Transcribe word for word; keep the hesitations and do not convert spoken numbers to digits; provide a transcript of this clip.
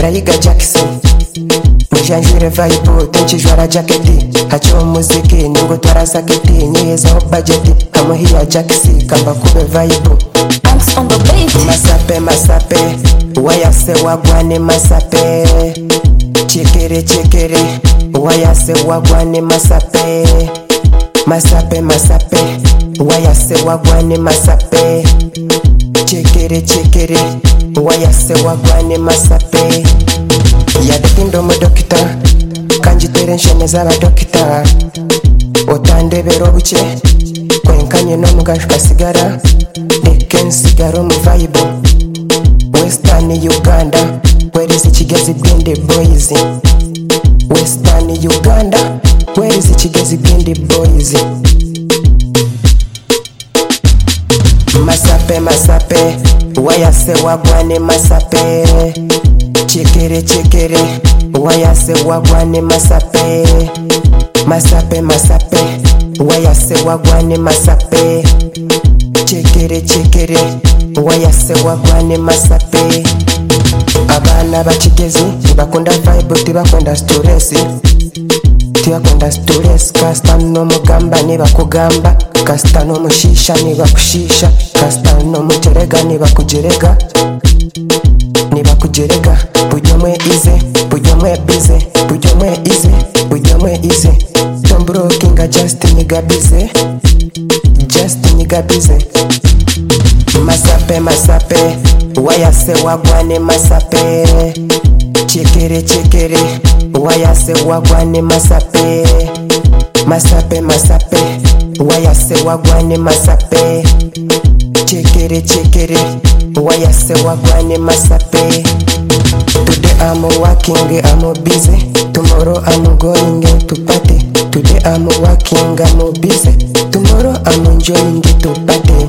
Rayiga Jackson Mujanjire vibe tenchijwara jacketi hacho muziki ningo twara saketi nyeza budget kamuhiya Jackson kamba kube vibe Ants on the beat. Masape masape wayase wagwane masape chekere chekere wayase wagwane masape masape masape wayase wagwane masape chekere chekere wayase wagwane masape yadetindo mu dokita kanjitere nshene z'aba dokita otandebera buke kwenkanye no mugashu kasigara ndeke nsigaro mu vibe Western Uganda where is Kigezi Bwende boys Western Uganda where is Kigezi Bwende boys Masape masape wayase wagwane masape chekere chekere wayase wagwane masape masape masape wayase wagwane masape chekere chekere wayase wagwane masape abana bakigezi bakunda vibe tibakunda stress tibakunda stress kasta no mugamba ne bakugamba kasta no mushisha ne bakushisha kasta no muterega ne bakujerega ne bakujerega bujomwe ize bujomwe bize bujomwe ize bujomwe ize tombro kinga just niga bize just niga bize masape masape wayase wagwane masape chekere chekere wayase wagwane masape masape masape wayase wagwane masape chekere chekere wayase wagwane masape Today I'm working, I'm busy. Tomorrow I'm going to party. Today I'm working, I'm busy. Tomorrow I'm enjoying to party.